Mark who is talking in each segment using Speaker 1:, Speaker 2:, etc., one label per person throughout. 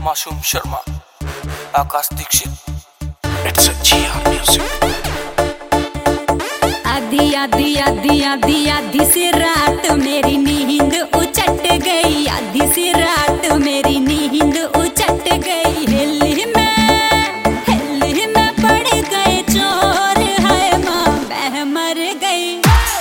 Speaker 1: Masoom Sharma, Akash Dixit. It's a GR music।
Speaker 2: आधी आधी आधी आधी आधी सी रात मेरी नींद उचट गई, आधी सी रात मेरी नींद उचट गई। हिल में पड़ गए चोर, है माँ मैं मर गई।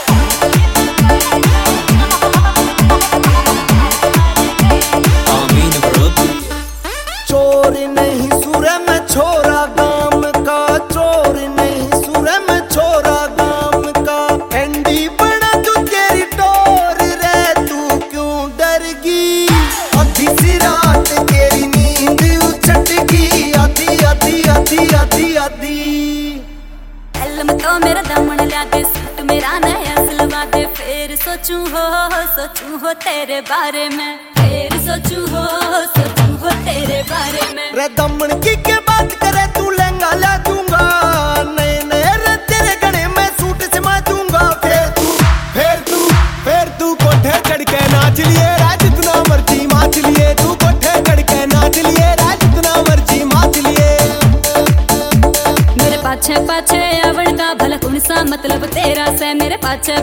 Speaker 3: चोर नहीं सुर में छोरा गाम का, चोर नहीं सुर में छोरा गाम का। एंडी बना तू तेरी टोर रे, तू क्यों डर गई? आधी सी रात तेरी नींद उछट गई, आधी आधी आधी आधी आधी।
Speaker 2: एल्म तो मेरा दामन ला के सूट मेरा नया सिलवा दे, फिर सोचूं हो तेरे बारे में, फिर सोचूं हो तेरे बारे में।
Speaker 3: रे दमन की के बात करे तू लहंगा ला दूंगा, नए नए रे तेरे गणे में सूट सिमा दूंगा। फिर तू कोठे चढ़ के नाच लिए रा जितना मर्जी माच लिए, तू कोठे चढ़ के नाच लिए रा जितना मर्जी माच लिए।
Speaker 2: मेरे पाछे पाछे आवण का भला कौन सा मतलब तेरा से, मेरे पाछे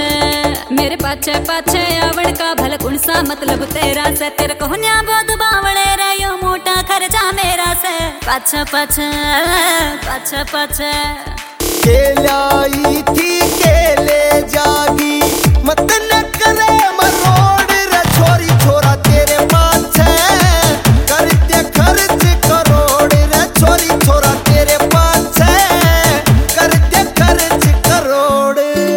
Speaker 2: पाछे आवण का भला कौन सा मतलब तेरा से। तेरे को न्या बहुत बावड़े रे यो मोटा खर्चा मेरा से। पाछे पाछे
Speaker 3: केलाई थी केले जागी, मत न करे मरोड़ रे छोरी छोरा तेरे पाछे करते खर्च करोड़ रे छोरी छोरा तेरे पाछे करते खर्च करोड़।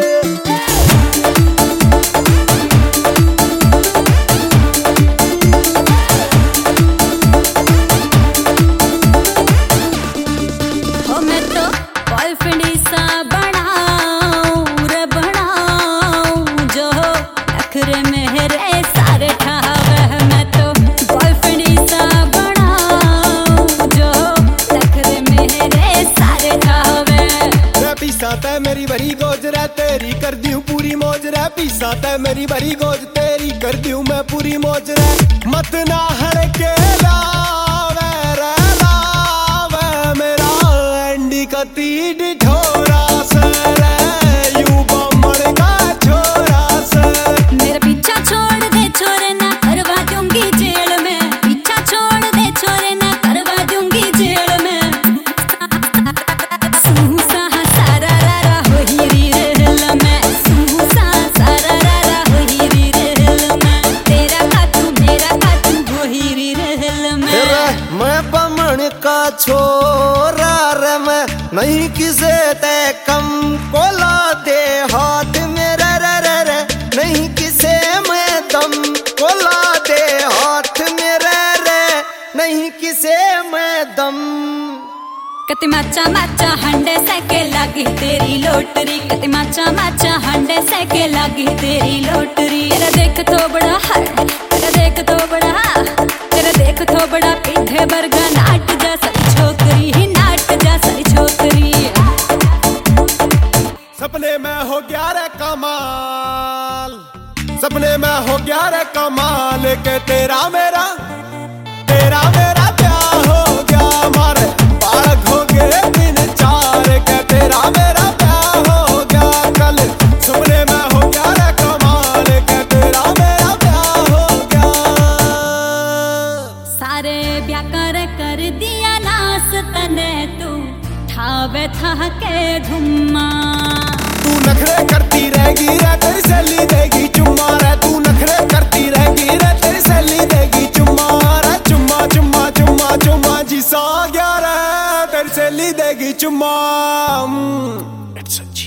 Speaker 2: हो मैं तो बॉयफ्रेंड सा बनाऊं रे बनाऊं, जो नखरे मेरे सारे ठावे। मैं तो बॉयफ्रेंड सा बनाऊं, जो नखरे मेरे सारे ठावे।
Speaker 3: रे पीसा ते मेरी भरी गोज रे तेरी कर दियो पूरी मौज रे, पीसा ते मेरी भरी गोज तेरी कर दियो मैं पूरी मौज रे। मत ना हड़के लावे रे लावे मेरा एंडी का तीर ढोरा से रे, यू बमड़ का छोरा से।
Speaker 2: मेरा पीछा छोड़ दे छोरे ना करवा दूंगी जेल में, पीछा छोड़ दे छोरे ना करवा दूंगी जेल में। सूसा सारा रा हो ही रेल में, सूसा सारा रा हो ही रेल में। तेरा खातू मेरा खातू हो ही रेल में।
Speaker 3: मैं बमण का छोरा रे, मैं नहीं किसे ते कम कोला दे हाथ मेरे रे रे रे, नहीं किसे मैं दम कोला दे हाथ मेरे रे, नहीं किसे मैं दम।
Speaker 2: कति माचा हंडे से के लागी तेरी लोटरी, कति माचा हंडे से के लागी तेरी लोटरी। तेरा देख तो बड़ा है, तेरा देख तो बड़ा, तेरा देख तो बड़ा पीठे बरगा नाट जैसा छोकरी ही, नाट जैसा छोकरी।
Speaker 3: सपने में हो गया रे कमाल, सपने में हो गया रे कमाल के तेरा मेरा प्यार हो गया। मारे बालक हो गए दिन चार के तेरा मेरा प्यार हो गया। कल सपने में हो गया रे कमाल के तेरा मेरा प्यार हो गया।
Speaker 2: सारे ब्याह कर दिया नास तने, तू ठावे था के धुम्मा।
Speaker 3: तू नखरे करती रहेगी रे तेरी सहेली देगी चुम्मा रे, तू नखरे करती रहेगी रे तेरी सहेली देगी चुम्मा रे। चुम्मा चुम्मा चुम्मा चुम्मा जी सा गया रे तेरी सहेली देगी चुम्मा।